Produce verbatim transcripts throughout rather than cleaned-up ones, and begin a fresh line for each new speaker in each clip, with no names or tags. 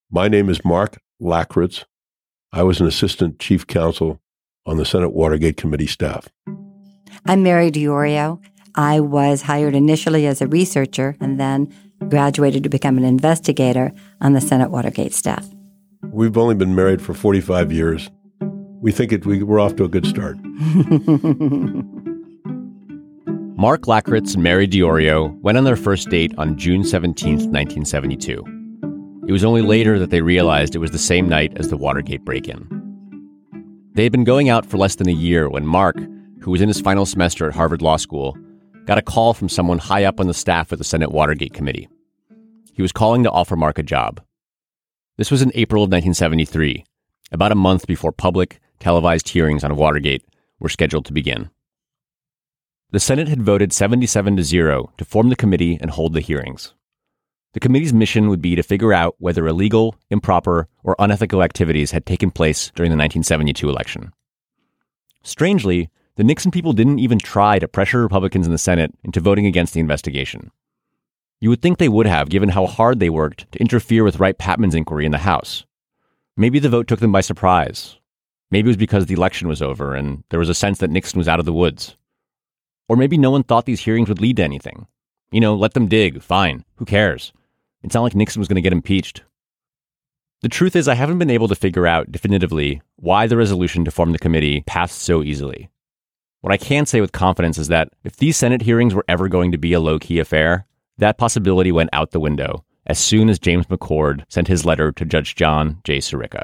My name is Mark Lakritz. I was an assistant chief counsel on the Senate Watergate Committee staff.
I'm Mary DiOrio. I was hired initially as a researcher and then graduated to become an investigator on the Senate Watergate staff.
We've only been married for forty-five years. We think it, we, we're off to a good start.
Mark Lakritz and Mary DiOrio went on their first date on June seventeenth, nineteen seventy-two. It was only later that they realized it was the same night as the Watergate break-in. They had been going out for less than a year when Mark, who was in his final semester at Harvard Law School, got a call from someone high up on the staff of the Senate Watergate Committee. He was calling to offer Mark a job. This was in April of nineteen seventy-three, about a month before public, televised hearings on Watergate were scheduled to begin. The Senate had voted seventy-seven to zero to form the committee and hold the hearings. The committee's mission would be to figure out whether illegal, improper, or unethical activities had taken place during the nineteen seventy-two election. Strangely, the Nixon people didn't even try to pressure Republicans in the Senate into voting against the investigation. You would think they would have, given how hard they worked to interfere with Wright-Patman's inquiry in the House. Maybe the vote took them by surprise. Maybe it was because the election was over and there was a sense that Nixon was out of the woods. Or maybe no one thought these hearings would lead to anything. You know, let them dig, fine, who cares? It's not like Nixon was going to get impeached. The truth is, I haven't been able to figure out definitively why the resolution to form the committee passed so easily. What I can say with confidence is that if these Senate hearings were ever going to be a low-key affair, that possibility went out the window as soon as James McCord sent his letter to Judge John J. Sirica.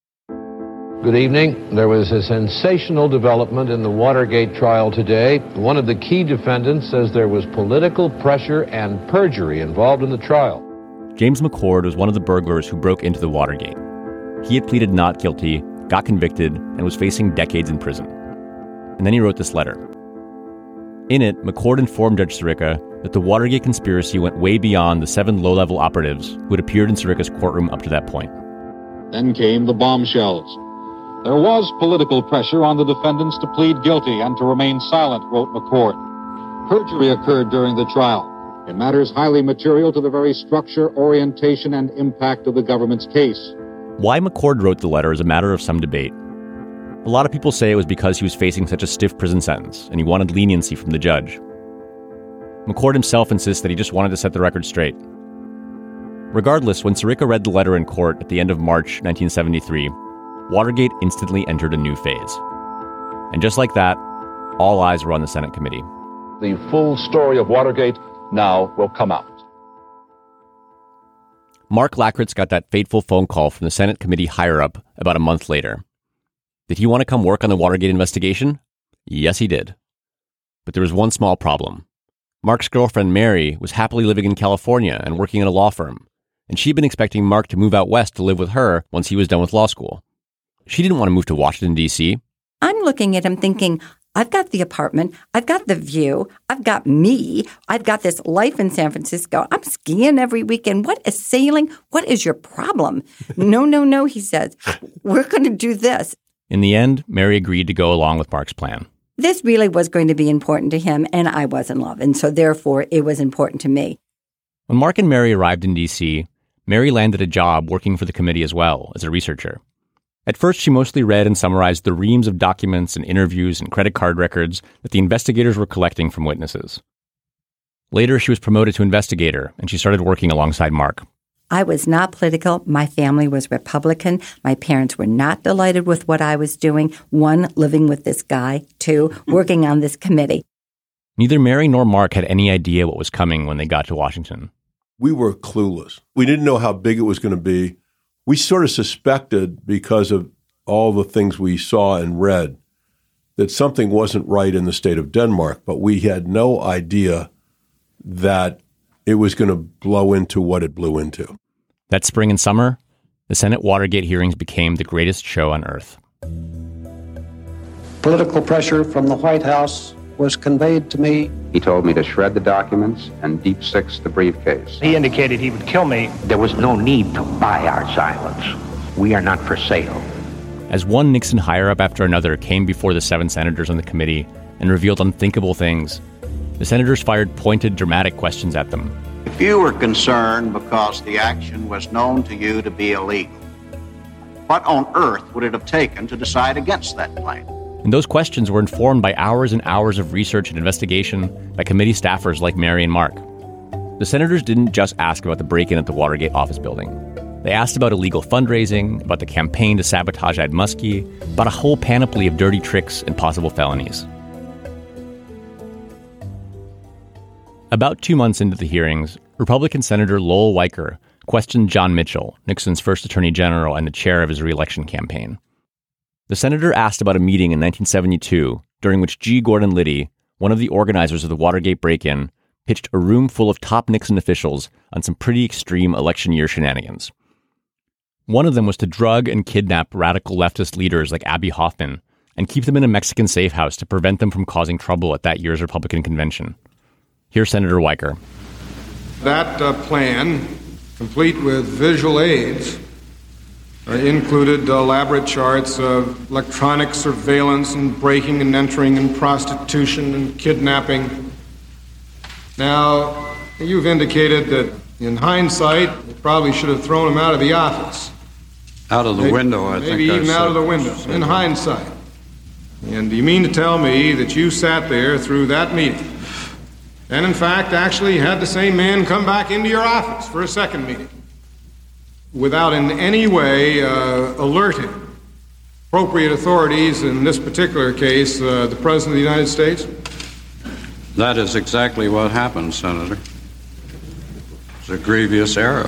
Good evening. There was a sensational development in the Watergate trial today. One of the key defendants says there was political pressure and perjury involved in the trial.
James McCord was one of the burglars who broke into the Watergate. He had pleaded not guilty, got convicted, and was facing decades in prison. And then he wrote this letter. In it, McCord informed Judge Sirica that the Watergate conspiracy went way beyond the seven low-level operatives who had appeared in Sirica's courtroom up to that point.
Then came the bombshells. There was political pressure on the defendants to plead guilty and to remain silent, wrote McCord. Perjury occurred during the trial in matters highly material to the very structure, orientation, and impact of the government's case.
Why McCord wrote the letter is a matter of some debate. A lot of people say it was because he was facing such a stiff prison sentence and he wanted leniency from the judge. McCord himself insists that he just wanted to set the record straight. Regardless, when Sirica read the letter in court at the end of March nineteen seventy-three, Watergate instantly entered a new phase. And just like that, all eyes were on the Senate committee.
The full story of Watergate now will come out.
Mark Lakritz got that fateful phone call from the Senate committee higher-up about a month later. Did he want to come work on the Watergate investigation? Yes, he did. But there was one small problem. Mark's girlfriend, Mary, was happily living in California and working at a law firm, and she'd been expecting Mark to move out west to live with her once he was done with law school. She didn't want to move to Washington, D C.
I'm looking at him thinking, I've got the apartment, I've got the view, I've got me, I've got this life in San Francisco. I'm skiing every weekend. What is sailing? What is your problem? No, no, no, he says. We're going to do this.
In the end, Mary agreed to go along with Mark's plan.
This really was going to be important to him, and I was in love, and so therefore it was important to me.
When Mark and Mary arrived in D C, Mary landed a job working for the committee as well as a researcher. At first, she mostly read and summarized the reams of documents and interviews and credit card records that the investigators were collecting from witnesses. Later, she was promoted to investigator, and she started working alongside Mark.
I was not political. My family was Republican. My parents were not delighted with what I was doing. One, living with this guy. Two, working on this committee.
Neither Mary nor Mark had any idea what was coming when they got to Washington.
We were clueless. We didn't know how big it was going to be. We sort of suspected, because of all the things we saw and read, that something wasn't right in the state of Denmark, but we had no idea that it was going to blow into what it blew into.
That spring and summer, the Senate Watergate hearings became the greatest show on earth.
Political pressure from the White House was conveyed to me.
He told me to shred the documents and deep six the briefcase.
He indicated he would kill me.
There was no need to buy our silence. We are not for sale.
As one Nixon higher-up after another came before the seven senators on the committee and revealed unthinkable things, the senators fired pointed, dramatic questions at them,
If you were concerned because the action was known to you to be illegal, what on earth would it have taken to decide against that claim?
And those questions were informed by hours and hours of research and investigation by committee staffers like Mary and Mark. The senators didn't just ask about the break-in at the Watergate office building. They asked about illegal fundraising, about the campaign to sabotage Ed Muskie, about a whole panoply of dirty tricks and possible felonies. About two months into the hearings, Republican Senator Lowell Weicker questioned John Mitchell, Nixon's first attorney general and the chair of his re-election campaign. The senator asked about a meeting in nineteen seventy-two during which G. Gordon Liddy, one of the organizers of the Watergate break-in, pitched a room full of top Nixon officials on some pretty extreme election year shenanigans. One of them was to drug and kidnap radical leftist leaders like Abby Hoffman and keep them in a Mexican safe house to prevent them from causing trouble at that year's Republican convention. Here's Senator Weicker.
That uh, plan, complete with visual aids, uh, included elaborate charts of electronic surveillance and breaking and entering and prostitution and kidnapping. Now, you've indicated that in hindsight, you probably should have thrown him out of the office.
Out of the
maybe,
window, I
maybe
think.
Maybe even
I
out of the window, in hindsight. And do you mean to tell me that you sat there through that meeting and, in fact, actually had the same man come back into your office for a second meeting without in any way uh, alerting appropriate authorities, in this particular case, uh, the President of the United States?
That is exactly what happened, Senator. It's a grievous error.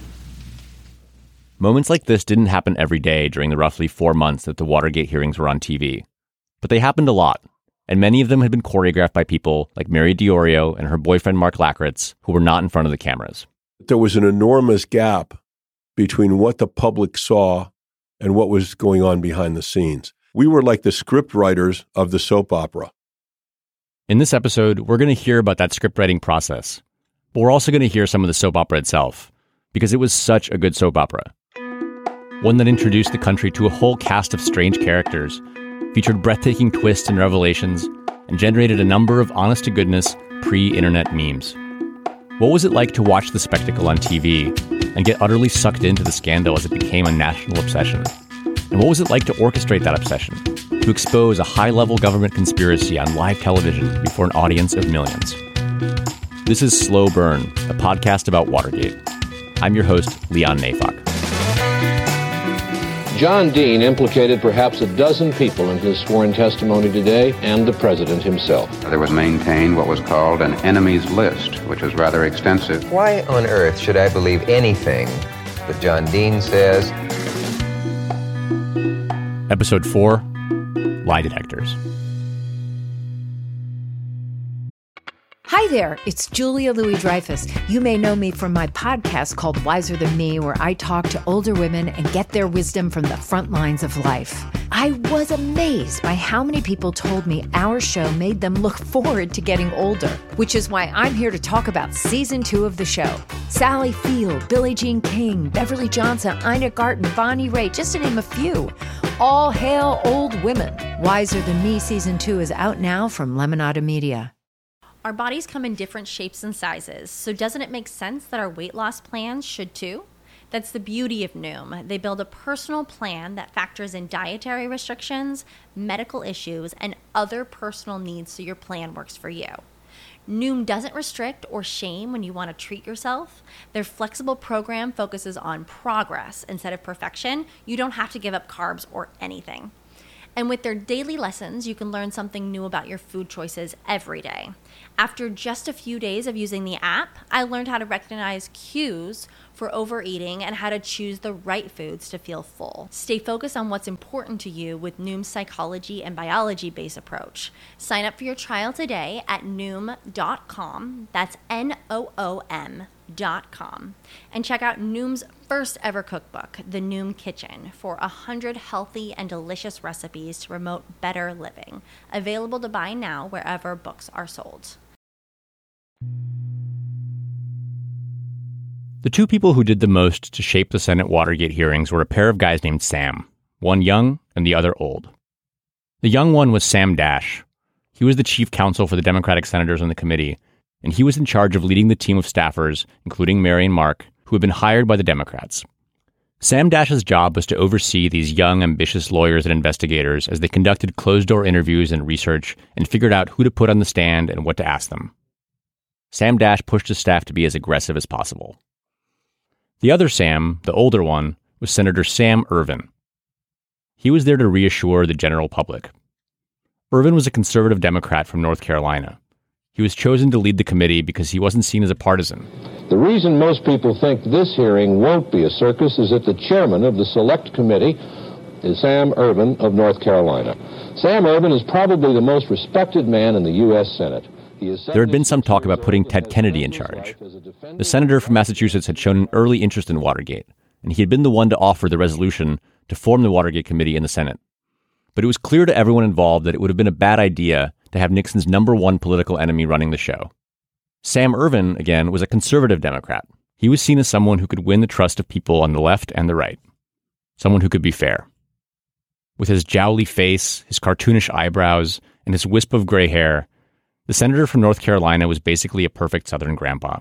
Moments like this didn't happen every day during the roughly four months that the Watergate hearings were on T V. But they happened a lot, and many of them had been choreographed by people like Mary DiOrio and her boyfriend Mark Lackritz, who were not in front of the cameras.
There was an enormous gap between what the public saw and what was going on behind the scenes. We were like the script writers of the soap opera.
In this episode, we're going to hear about that scriptwriting process, but we're also going to hear some of the soap opera itself, because it was such a good soap opera. One that introduced the country to a whole cast of strange characters, featured breathtaking twists and revelations, and generated a number of honest-to-goodness pre-internet memes. What was it like to watch the spectacle on T V and get utterly sucked into the scandal as it became a national obsession? And what was it like to orchestrate that obsession, to expose a high-level government conspiracy on live television before an audience of millions? This is Slow Burn, a podcast about Watergate. I'm your host, Leon Neyfakh.
John Dean implicated perhaps a dozen people in his sworn testimony today, and the president himself.
There was maintained what was called an enemies list, which was rather extensive.
Why on earth should I believe anything that John Dean says?
Episode four, Lie Detectors.
Hi there, it's Julia Louis-Dreyfus. You may know me from my podcast called Wiser Than Me, where I talk to older women and get their wisdom from the front lines of life. I was amazed by how many people told me our show made them look forward to getting older, which is why I'm here to talk about season two of the show. Sally Field, Billie Jean King, Beverly Johnson, Ina Garten, Bonnie Raitt, just to name a few. All hail old women. Wiser Than Me season two is out now from Lemonada Media.
Our bodies come in different shapes and sizes, so doesn't it make sense that our weight loss plans should too? That's the beauty of Noom. They build a personal plan that factors in dietary restrictions, medical issues, and other personal needs so your plan works for you. Noom doesn't restrict or shame when you want to treat yourself. Their flexible program focuses on progress instead of perfection. You don't have to give up carbs or anything. And with their daily lessons, you can learn something new about your food choices every day. After just a few days of using the app, I learned how to recognize cues for overeating and how to choose the right foods to feel full. Stay focused on what's important to you with Noom's psychology and biology-based approach. Sign up for your trial today at noom dot com. That's N O O M dot com. And check out Noom's first ever cookbook, The Noom Kitchen, for one hundred healthy and delicious recipes to promote better living. Available to buy now wherever books are sold.
The two people who did the most to shape the Senate Watergate hearings were a pair of guys named Sam, one young and the other old. The young one was Sam Dash. He was the chief counsel for the Democratic senators on the committee, and he was in charge of leading the team of staffers, including Mary and Mark, who had been hired by the Democrats. Sam Dash's job was to oversee these young, ambitious lawyers and investigators as they conducted closed-door interviews and research and figured out who to put on the stand and what to ask them. Sam Dash pushed his staff to be as aggressive as possible. The other Sam, the older one, was Senator Sam Ervin. He was there to reassure the general public. Ervin was a conservative Democrat from North Carolina. He was chosen to lead the committee because he wasn't seen as a partisan.
The reason most people think this hearing won't be a circus is that the chairman of the select committee is Sam Ervin of North Carolina. Sam Ervin is probably the most respected man in the U S Senate.
There had been some talk about putting Ted Kennedy in charge. The senator from Massachusetts had shown an early interest in Watergate, and he had been the one to offer the resolution to form the Watergate Committee in the Senate. But it was clear to everyone involved that it would have been a bad idea to have Nixon's number one political enemy running the show. Sam Ervin, again, was a conservative Democrat. He was seen as someone who could win the trust of people on the left and the right. Someone who could be fair. With his jowly face, his cartoonish eyebrows, and his wisp of gray hair, the senator from North Carolina was basically a perfect Southern grandpa.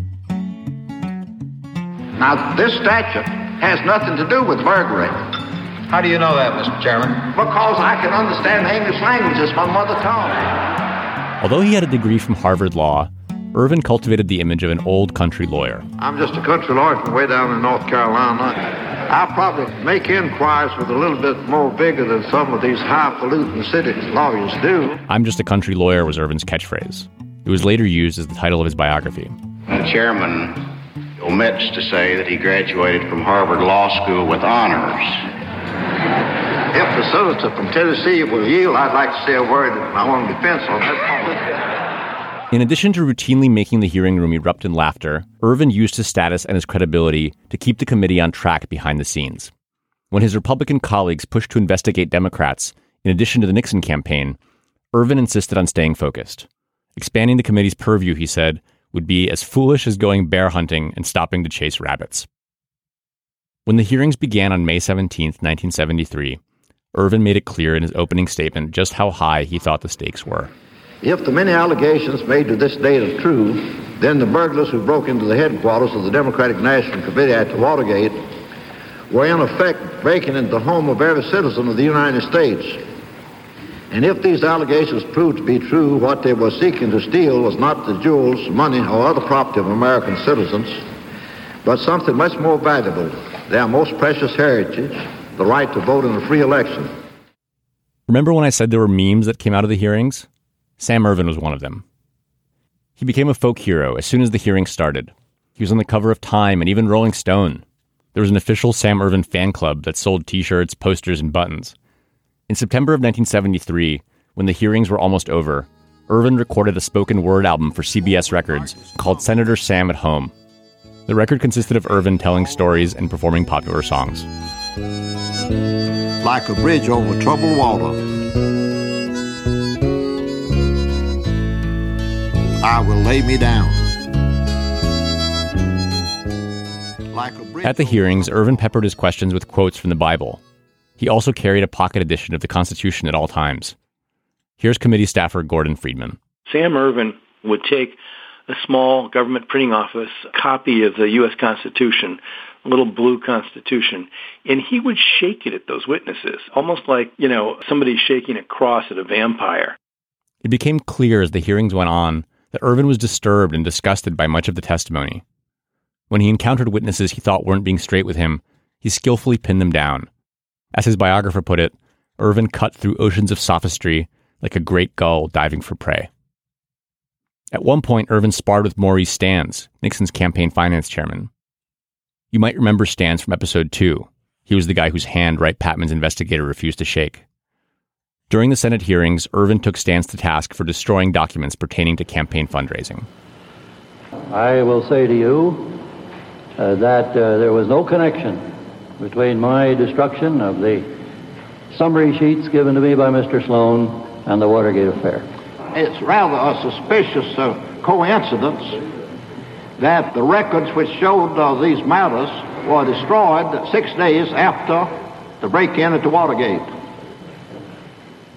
Now, this statute has nothing to do with burglary.
How do you know that, Mister Chairman?
Because I can understand the English language. It's my mother tongue.
Although he had a degree from Harvard Law, Ervin cultivated the image of an old country lawyer.
I'm just a country lawyer from way down in North Carolina. I probably make inquiries with a little bit more vigor than some of these highfalutin city lawyers do.
I'm just a country lawyer was Ervin's catchphrase. It was later used as the title of his biography.
The chairman omits to say that he graduated from Harvard Law School with honors.
If the senator from Tennessee will yield, I'd like to say a word in my own defense on that point.
In addition to routinely making the hearing room erupt in laughter, Ervin used his status and his credibility to keep the committee on track behind the scenes. When his Republican colleagues pushed to investigate Democrats, in addition to the Nixon campaign, Ervin insisted on staying focused. Expanding the committee's purview, he said, would be as foolish as going bear hunting and stopping to chase rabbits. When the hearings began on May seventeenth, nineteen seventy-three, Ervin made it clear in his opening statement just how high he thought the stakes were.
If the many allegations made to this date are true, then the burglars who broke into the headquarters of the Democratic National Committee at Watergate were in effect breaking into the home of every citizen of the United States. And if these allegations proved to be true, what they were seeking to steal was not the jewels, money, or other property of American citizens, but something much more valuable, their most precious heritage, the right to vote in a free election.
Remember when I said there were memes that came out of the hearings? Sam Ervin was one of them. He became a folk hero as soon as the hearings started. He was on the cover of Time and even Rolling Stone. There was an official Sam Ervin fan club that sold T-shirts, posters, and buttons. In September of nineteen seventy-three, when the hearings were almost over, Ervin recorded a spoken word album for C B S Records called Senator Sam at Home. The record consisted of Ervin telling stories and performing popular songs.
Like a bridge over troubled water, I will lay me down. Like a bridge.
At the hearings, Ervin peppered his questions with quotes from the Bible. He also carried a pocket edition of the Constitution at all times. Here's committee staffer Gordon Friedman.
Sam Ervin would take a small government printing office copy of the U S Constitution, a little blue Constitution, and he would shake it at those witnesses, almost like, you know, somebody shaking a cross at a vampire.
It became clear as the hearings went on that Ervin was disturbed and disgusted by much of the testimony. When he encountered witnesses he thought weren't being straight with him, he skillfully pinned them down. As his biographer put it, Ervin cut through oceans of sophistry like a great gull diving for prey. At one point, Ervin sparred with Maurice Stans, Nixon's campaign finance chairman. You might remember Stans from episode two. He was the guy whose hand Wright Patman's investigator refused to shake. During the Senate hearings, Ervin took Stans to task for destroying documents pertaining to campaign fundraising.
I will say to you uh, that uh, there was no connection between my destruction of the summary sheets given to me by Mister Sloan and the Watergate affair.
It's rather a suspicious uh, coincidence that the records which showed uh, these matters were destroyed six days after the break-in at the Watergate.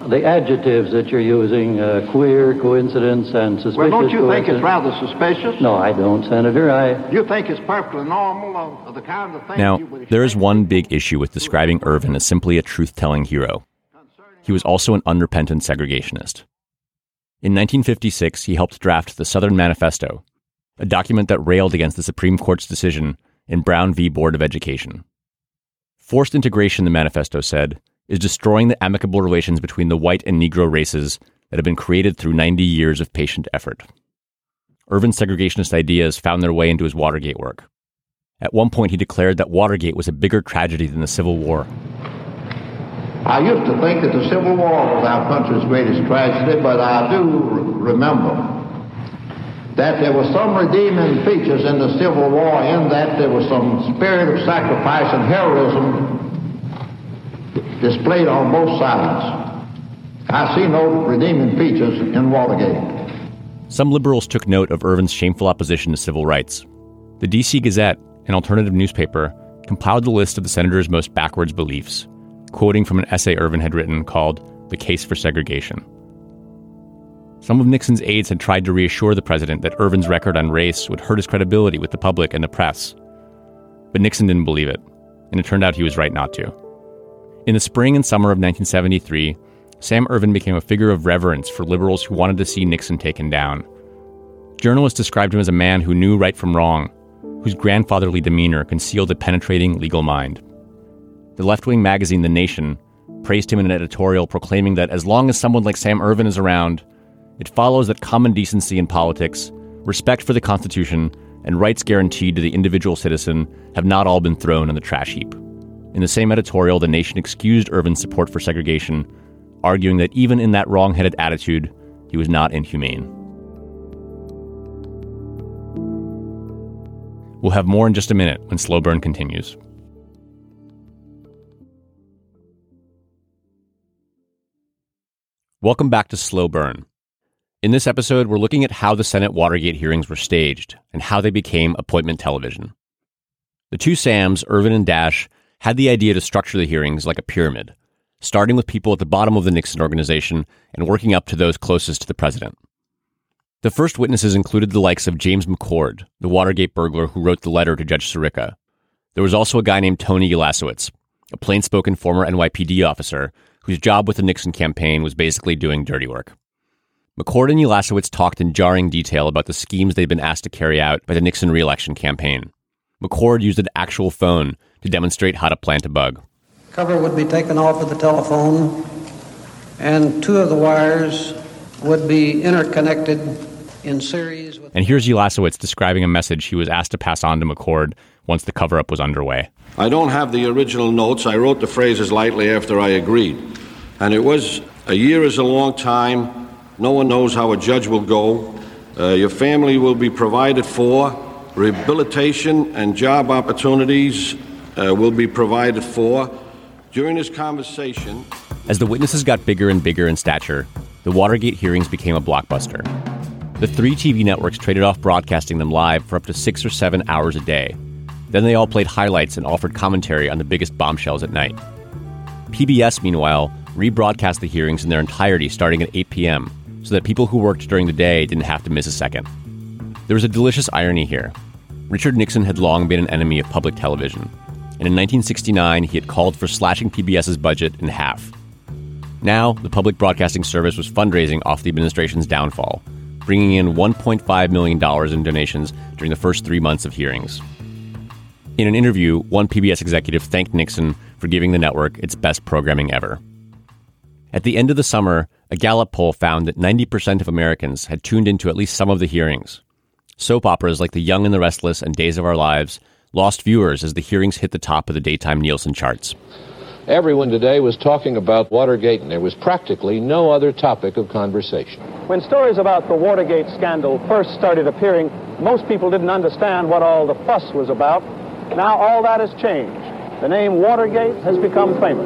The adjectives that you're using, uh, queer, coincidence, and suspicious.
Well, don't you think it's rather suspicious?
No, I don't, Senator. I.
You think it's perfectly normal of, of the kind of thing
Now,
you would
there is one big issue with describing Irvin as simply a truth-telling hero. He was also an unrepentant segregationist. In nineteen fifty-six, he helped draft the Southern Manifesto, a document that railed against the Supreme Court's decision in Brown v. Board of Education. Forced integration, the manifesto said, is destroying the amicable relations between the white and Negro races that have been created through ninety years of patient effort. Irvin's segregationist ideas found their way into his Watergate work. At one point, he declared that Watergate was a bigger tragedy than the Civil War.
I used to think that the Civil War was our country's greatest tragedy, but I do remember that there were some redeeming features in the Civil War, in that there was some spirit of sacrifice and heroism displayed on both sides. I see no redeeming features in Watergate.
Some liberals took note of Irvin's shameful opposition to civil rights. The D C Gazette, an alternative newspaper, compiled the list of the senator's most backwards beliefs, quoting from an essay Irvin had written called The Case for Segregation. Some of Nixon's aides had tried to reassure the president that Irvin's record on race would hurt his credibility with the public and the press. But Nixon didn't believe it, and it turned out he was right not to. In the spring and summer of nineteen seventy-three, Sam Ervin became a figure of reverence for liberals who wanted to see Nixon taken down. Journalists described him as a man who knew right from wrong, whose grandfatherly demeanor concealed a penetrating legal mind. The left-wing magazine The Nation praised him in an editorial proclaiming that as long as someone like Sam Ervin is around, it follows that common decency in politics, respect for the Constitution, and rights guaranteed to the individual citizen have not all been thrown in the trash heap. In the same editorial, The Nation excused Ervin's support for segregation, arguing that even in that wrong-headed attitude, he was not inhumane. We'll have more in just a minute when Slow Burn continues. Welcome back to Slow Burn. In this episode, we're looking at how the Senate Watergate hearings were staged and how they became appointment television. The two Sams, Ervin and Dash, had the idea to structure the hearings like a pyramid, starting with people at the bottom of the Nixon organization and working up to those closest to the president. The first witnesses included the likes of James McCord, the Watergate burglar who wrote the letter to Judge Sirica. There was also a guy named Tony Ulasewicz, a plainspoken former N Y P D officer whose job with the Nixon campaign was basically doing dirty work. McCord and Ulasewicz talked in jarring detail about the schemes they'd been asked to carry out by the Nixon re-election campaign. McCord used an actual phone to demonstrate how to plant a bug.
Cover would be taken off of the telephone, and two of the wires would be interconnected in series. With
and here's Ulasewicz describing a message he was asked to pass on to McCord once the cover-up was underway.
I don't have the original notes. I wrote the phrases lightly after I agreed. And it was, a year is a long time. No one knows how a judge will go. Uh, your family will be provided for. Rehabilitation and job opportunities uh, will be provided for. During this conversation...
As the witnesses got bigger and bigger in stature, the Watergate hearings became a blockbuster. The three T V networks traded off broadcasting them live for up to six or seven hours a day. Then they all played highlights and offered commentary on the biggest bombshells at night. P B S, meanwhile, rebroadcast the hearings in their entirety starting at eight p.m., so that people who worked during the day didn't have to miss a second. There was a delicious irony here. Richard Nixon had long been an enemy of public television, and in nineteen sixty-nine he had called for slashing PBS's budget in half. Now, the public broadcasting service was fundraising off the administration's downfall, bringing in one point five million dollars in donations during the first three months of hearings. In an interview, one P B S executive thanked Nixon for giving the network its best programming ever. At the end of the summer, a Gallup poll found that ninety percent of Americans had tuned into at least some of the hearings. Soap operas like The Young and the Restless and Days of Our Lives lost viewers as the hearings hit the top of the daytime Nielsen charts.
Everyone today was talking about Watergate, and there was practically no other topic of conversation.
When stories about the Watergate scandal first started appearing, most people didn't understand what all the fuss was about. Now all that has changed. The name Watergate has become famous.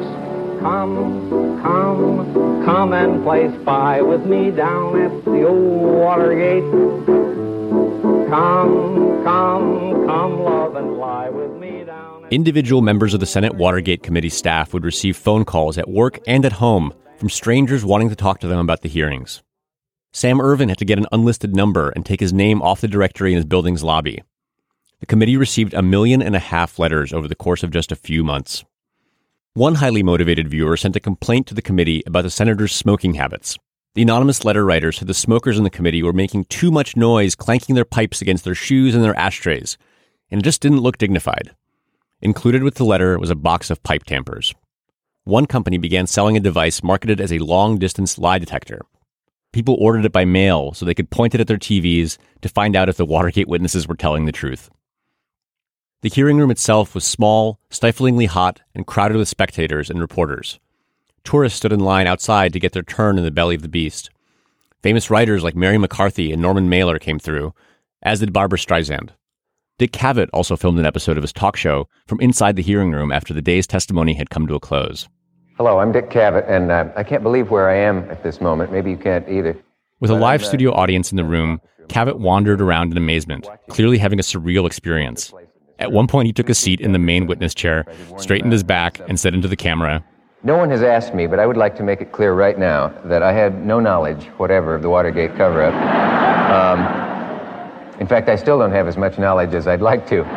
Come, come, come and play spy with me down at the old Watergate. Come, come, come love and lie with me down at...
Individual members of the Senate Watergate Committee staff would receive phone calls at work and at home from strangers wanting to talk to them about the hearings. Sam Ervin had to get an unlisted number and take his name off the directory in his building's lobby. The committee received a million and a half letters over the course of just a few months. One highly motivated viewer sent a complaint to the committee about the senator's smoking habits. The anonymous letter writer said the smokers in the committee were making too much noise clanking their pipes against their shoes and their ashtrays, and it just didn't look dignified. Included with the letter was a box of pipe tampers. One company began selling a device marketed as a long-distance lie detector. People ordered it by mail so they could point it at their T Vs to find out if the Watergate witnesses were telling the truth. The hearing room itself was small, stiflingly hot, and crowded with spectators and reporters. Tourists stood in line outside to get their turn in the belly of the beast. Famous writers like Mary McCarthy and Norman Mailer came through, as did Barbra Streisand. Dick Cavett also filmed an episode of his talk show from inside the hearing room after the day's testimony had come to a close.
Hello, I'm Dick Cavett, and uh, I can't believe where I am at this moment. Maybe you can't either.
With a
But
live
I'm, uh,
studio audience in the room, Cavett wandered around in amazement, clearly having a surreal experience. At one point, he took a seat in the main witness chair, straightened his back, and said into the camera,
No one has asked me, but I would like to make it clear right now that I had no knowledge whatever of the Watergate cover-up. Um, in fact, I still don't have as much knowledge as I'd like to.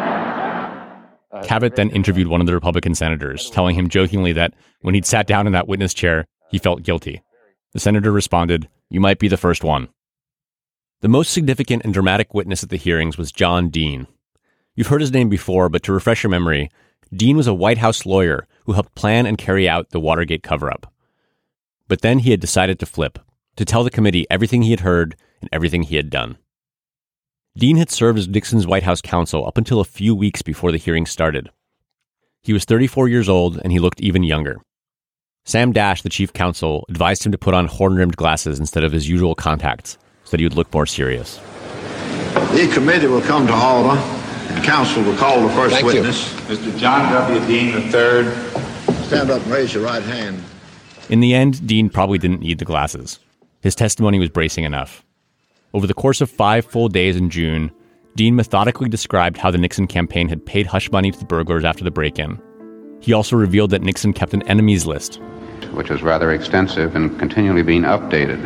Cavett then interviewed one of the Republican senators, telling him jokingly that when he'd sat down in that witness chair, he felt guilty. The senator responded, "You might be the first one." The most significant and dramatic witness at the hearings was John Dean. You've heard his name before, but to refresh your memory, Dean was a White House lawyer who helped plan and carry out the Watergate cover-up. But then he had decided to flip, to tell the committee everything he had heard and everything he had done. Dean had served as Nixon's White House counsel up until a few weeks before the hearing started. He was thirty-four years old, and he looked even younger. Sam Dash, the chief counsel, advised him to put on horn-rimmed glasses instead of his usual contacts, so that he would look more serious.
The committee will come to order, and counsel will call the first
Thank
witness.
you. Mister John W. Dean the third.
Stand up and raise your right hand.
In the end, Dean probably didn't need the glasses. His testimony was bracing enough. Over the course of five full days in June, Dean methodically described how the Nixon campaign had paid hush money to the burglars after the break-in. He also revealed that Nixon kept an enemies list,
which was rather extensive and continually being updated.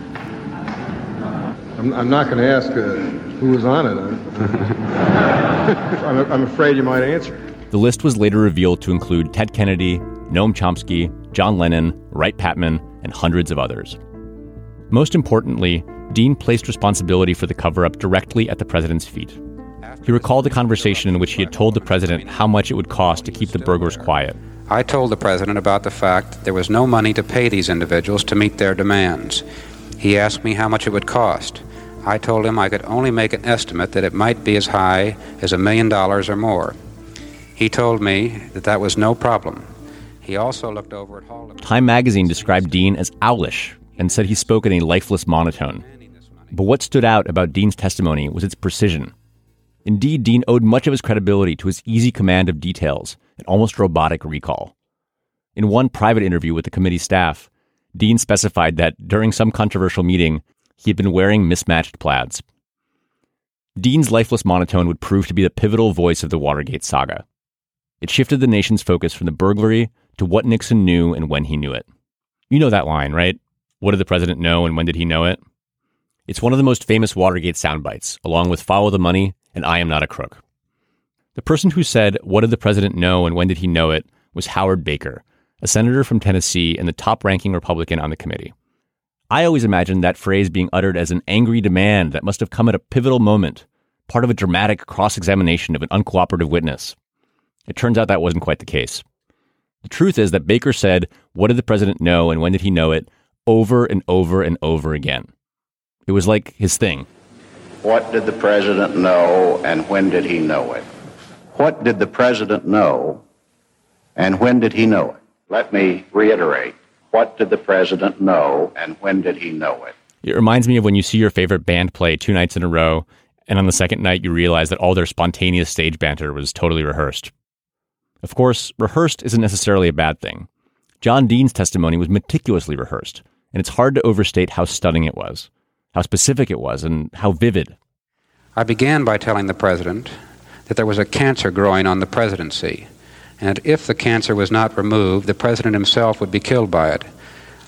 I'm, I'm not going to ask uh, who was on it. I'm, I'm afraid you might answer.
The list was later revealed to include Ted Kennedy, Noam Chomsky, John Lennon, Wright Patman, and hundreds of others. Most importantly, Dean placed responsibility for the cover-up directly at the president's feet. He recalled the conversation in which he had told the president how much it would cost to keep the burglars quiet.
I told the president about the fact that there was no money to pay these individuals to meet their demands. He asked me how much it would cost. I told him I could only make an estimate that it might be as high as a million dollars or more. He told me that that was no problem. He also looked over at Hall.
Time magazine described Dean as owlish and said he spoke in a lifeless monotone. But what stood out about Dean's testimony was its precision. Indeed, Dean owed much of his credibility to his easy command of details and almost robotic recall. In one private interview with the committee staff, Dean specified that during some controversial meeting, he had been wearing mismatched plaids. Dean's lifeless monotone would prove to be the pivotal voice of the Watergate saga. It shifted the nation's focus from the burglary to what Nixon knew and when he knew it. You know that line, right? What did the president know and when did he know it? It's one of the most famous Watergate soundbites, along with Follow the Money and I Am Not a Crook. The person who said, what did the president know and when did he know it, was Howard Baker, a senator from Tennessee and the top-ranking Republican on the committee. I always imagined that phrase being uttered as an angry demand that must have come at a pivotal moment, part of a dramatic cross-examination of an uncooperative witness. It turns out that wasn't quite the case. The truth is that Baker said, what did the president know and when did he know it, over and over and over again. It was like his thing.
What did the president know and when did he know it? What did the president know and when did he know it? Let me reiterate. What did the president know and when did he know it?
It reminds me of when you see your favorite band play two nights in a row, and on the second night you realize that all their spontaneous stage banter was totally rehearsed. Of course, rehearsed isn't necessarily a bad thing. John Dean's testimony was meticulously rehearsed, and it's hard to overstate how stunning it was, how specific it was, and how vivid.
I began by telling the president that there was a cancer growing on the presidency, and if the cancer was not removed, the president himself would be killed by it.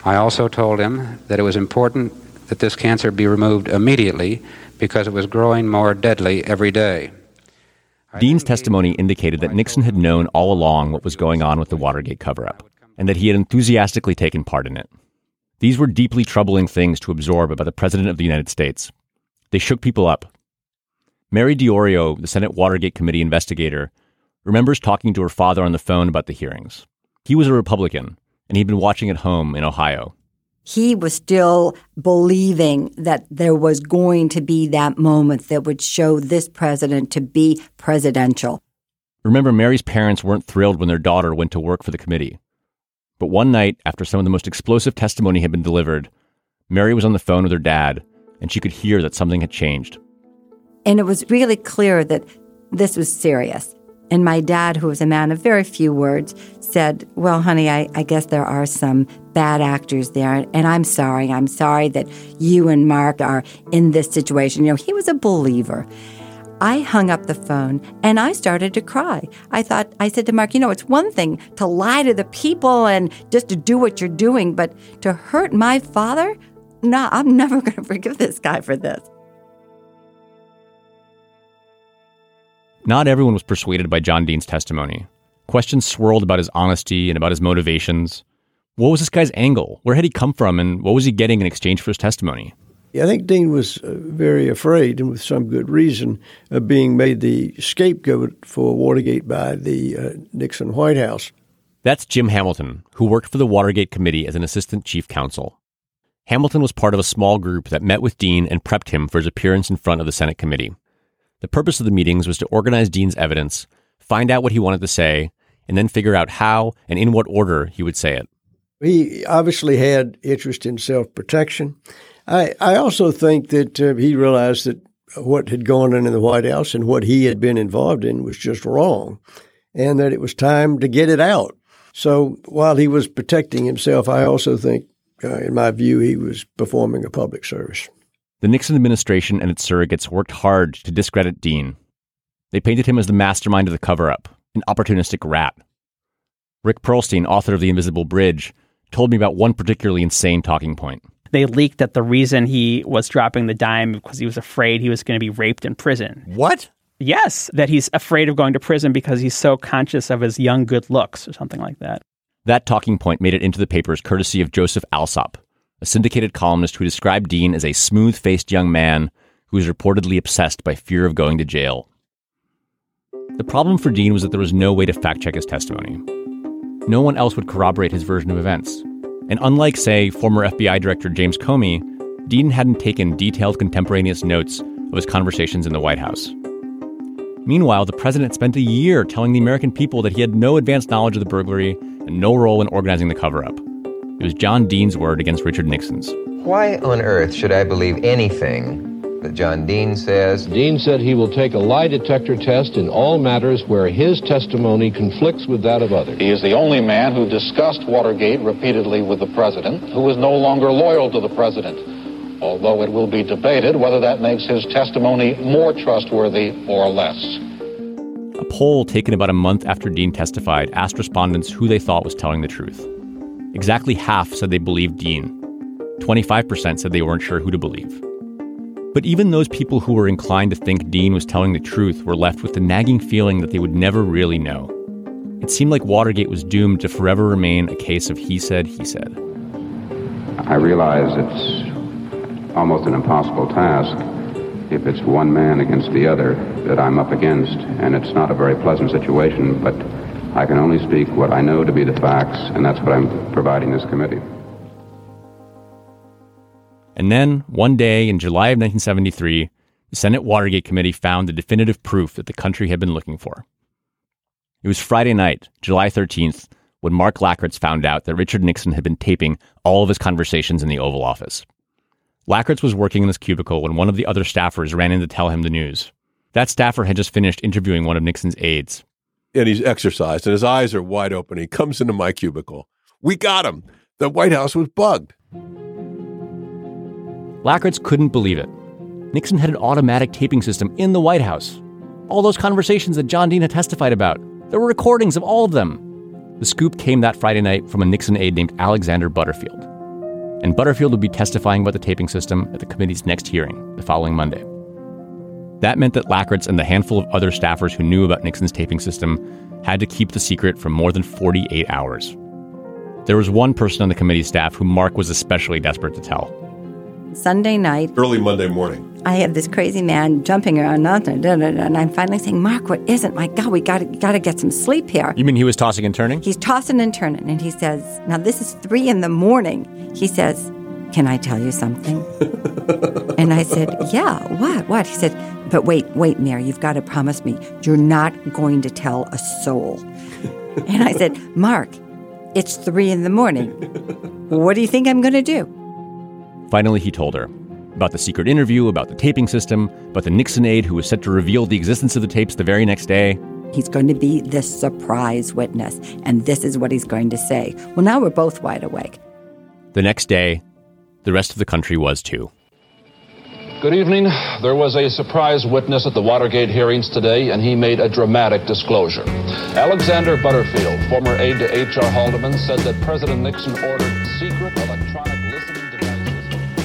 I also told him that it was important that this cancer be removed immediately because it was growing more deadly every day.
Dean's testimony indicated that Nixon had known all along what was going on with the Watergate cover-up, and that he had enthusiastically taken part in it. These were deeply troubling things to absorb about the President of the United States. They shook people up. Mary DiOrio, the Senate Watergate Committee investigator, remembers talking to her father on the phone about the hearings. He was a Republican, and he'd been watching at home in Ohio.
He was still believing that there was going to be that moment that would show this president to be presidential.
Remember, Mary's parents weren't thrilled when their daughter went to work for the committee. But one night, after some of the most explosive testimony had been delivered, Mary was on the phone with her dad, and she could hear that something had changed.
And it was really clear that this was serious. And my dad, who was a man of very few words, said, well, honey, I, I guess there are some bad actors there. And I'm sorry. I'm sorry that you and Mark are in this situation. You know, he was a believer. I hung up the phone and I started to cry. I thought, I said to Mark, you know, it's one thing to lie to the people and just to do what you're doing, but to hurt my father? No, I'm never going to forgive this guy for this.
Not everyone was persuaded by John Dean's testimony. Questions swirled about his honesty and about his motivations. What was this guy's angle? Where had he come from, and what was he getting in exchange for his testimony?
I think Dean was uh, very afraid, and with some good reason, of being made the scapegoat for Watergate by the uh, Nixon White House.
That's Jim Hamilton, who worked for the Watergate Committee as an assistant chief counsel. Hamilton was part of a small group that met with Dean and prepped him for his appearance in front of the Senate committee. The purpose of the meetings was to organize Dean's evidence, find out what he wanted to say, and then figure out how and in what order he would say it.
He obviously had interest in self-protection. I, I also think that uh, he realized that what had gone on in the White House and what he had been involved in was just wrong, and that it was time to get it out. So while he was protecting himself, I also think, uh, in my view, he was performing a public service.
The Nixon administration and its surrogates worked hard to discredit Dean. They painted him as the mastermind of the cover-up, an opportunistic rat. Rick Perlstein, author of The Invisible Bridge, told me about one particularly insane talking point.
They leaked that the reason he was dropping the dime because he was afraid he was going to be raped in prison.
What?
Yes, that he's afraid of going to prison because he's so conscious of his young good looks or something like that.
That talking point made it into the papers courtesy of Joseph Alsop, a syndicated columnist who described Dean as a smooth-faced young man who was reportedly obsessed by fear of going to jail. The problem for Dean was that there was no way to fact-check his testimony. No one else would corroborate his version of events. And unlike, say, former F B I Director James Comey, Dean hadn't taken detailed contemporaneous notes of his conversations in the White House. Meanwhile, the president spent a year telling the American people that he had no advanced knowledge of the burglary and no role in organizing the cover-up. It was John Dean's word against Richard Nixon's.
Why on earth should I believe anything that John Dean says?
Dean said he will take a lie detector test in all matters where his testimony conflicts with that of others.
He is the only man who discussed Watergate repeatedly with the president, who is no longer loyal to the president, although it will be debated whether that makes his testimony more trustworthy or less.
A poll taken about a month after Dean testified asked respondents who they thought was telling the truth. Exactly half said they believed Dean. twenty-five percent said they weren't sure who to believe. But even those people who were inclined to think Dean was telling the truth were left with the nagging feeling that they would never really know. It seemed like Watergate was doomed to forever remain a case of he said, he said.
I realize it's almost an impossible task if it's one man against the other that I'm up against, and it's not a very pleasant situation, but I can only speak what I know to be the facts, and that's what I'm providing this committee.
And then, one day in July of nineteen seventy-three, the Senate Watergate Committee found the definitive proof that the country had been looking for. It was Friday night, July thirteenth, when Mark Lakritz found out that Richard Nixon had been taping all of his conversations in the Oval Office. Lakritz was working in his cubicle when one of the other staffers ran in to tell him the news. That staffer had just finished interviewing one of Nixon's aides.
And he's exercised, and his eyes are wide open. He comes into my cubicle. We got him. The White House was bugged.
Lakritz couldn't believe it. Nixon had an automatic taping system in the White House. All those conversations that John Dean had testified about. There were recordings of all of them. The scoop came that Friday night from a Nixon aide named Alexander Butterfield. and Butterfield would be testifying about the taping system at the committee's next hearing the following Monday. That meant that Lackritz and the handful of other staffers who knew about Nixon's taping system had to keep the secret for more than forty-eight hours. There was one person on the committee staff who Mark was especially desperate to tell.
Sunday night.
Early Monday morning.
I had this crazy man jumping around, and I'm finally saying, Mark, what is it? My God, we got to got to get some sleep here.
You mean he was tossing and turning?
He's tossing and turning, and he says, now this is three in the morning. He says, can I tell you something? And I said, yeah, what, what? He said, but wait, wait, Mary, you've got to promise me you're not going to tell a soul. And I said, Mark, it's three in the morning. What do you think I'm going to do?
Finally, he told her about the secret interview, about the taping system, about the Nixon aide who was set to reveal the existence of the tapes the very next day.
He's going to be the surprise witness, and this is what he's going to say. Well, now we're both wide awake.
The next day, the rest of the country was too.
Good evening. There was a surprise witness at the Watergate hearings today, and he made a dramatic disclosure. Alexander Butterfield, former aide to H R Haldeman, said that President Nixon ordered secret electronic listening devices.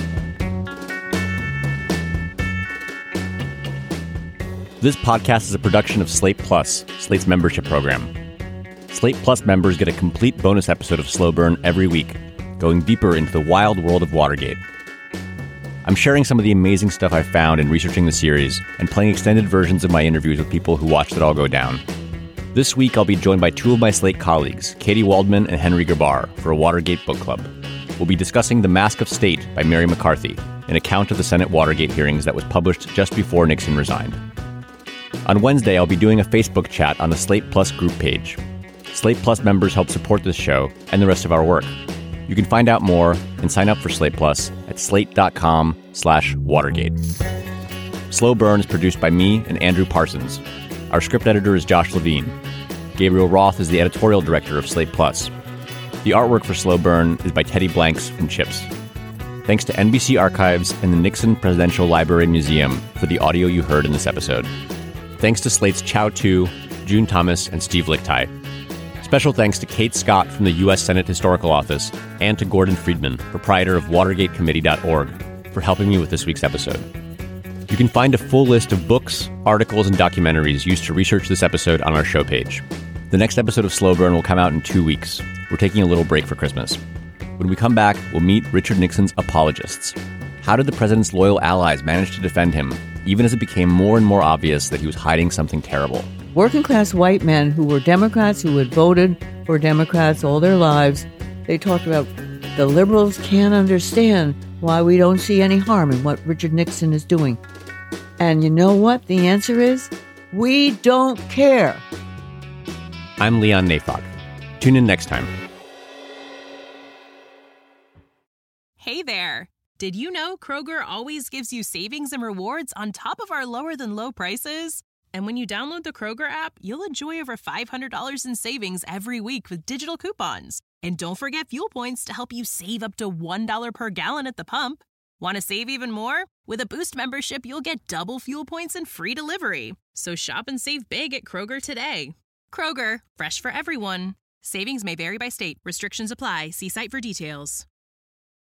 This podcast is a production of Slate Plus, Slate's membership program. Slate Plus members get a complete bonus episode of Slow Burn every week, going deeper into the wild world of Watergate. I'm sharing some of the amazing stuff I found in researching the series and playing extended versions of my interviews with people who watched it all go down. This week, I'll be joined by two of my Slate colleagues, Katie Waldman and Henry Gerbar, for a Watergate book club. We'll be discussing The Mask of State by Mary McCarthy, an account of the Senate Watergate hearings that was published just before Nixon resigned. On Wednesday, I'll be doing a Facebook chat on the Slate Plus group page. Slate Plus members help support this show and the rest of our work. You can find out more and sign up for Slate Plus at slate.com slash Watergate. Slow Burn is produced by me and Andrew Parsons. Our script editor is Josh Levine. Gabriel Roth is the editorial director of Slate Plus. The artwork for Slow Burn is by Teddy Blanks from Chips. Thanks to N B C Archives and the Nixon Presidential Library and Museum for the audio you heard in this episode. Thanks to Slate's Chow Tu, June Thomas, and Steve Lichtai. Special thanks to Kate Scott from the U S Senate Historical Office and to Gordon Friedman, proprietor of Watergate Committee dot org, for helping me with this week's episode. You can find a full list of books, articles, and documentaries used to research this episode on our show page. The next episode of Slow Burn will come out in two weeks. We're taking a little break for Christmas. When we come back, we'll meet Richard Nixon's apologists. How did the president's loyal allies manage to defend him, even as it became more and more obvious that he was hiding something terrible?
Working-class white men who were Democrats, who had voted for Democrats all their lives, they talked about the liberals can't understand why we don't see any harm in what Richard Nixon is doing. And you know what the answer is? We don't care.
I'm Leon Neyfakh. Tune in next time.
Hey there. Did you know Kroger always gives you savings and rewards on top of our lower-than-low prices? And when you download the Kroger app, you'll enjoy over five hundred dollars in savings every week with digital coupons. And don't forget fuel points to help you save up to one dollar per gallon at the pump. Want to save even more? With a Boost membership, you'll get double fuel points and free delivery. So shop and save big at Kroger today. Kroger, fresh for everyone. Savings may vary by state. Restrictions apply. See site for details.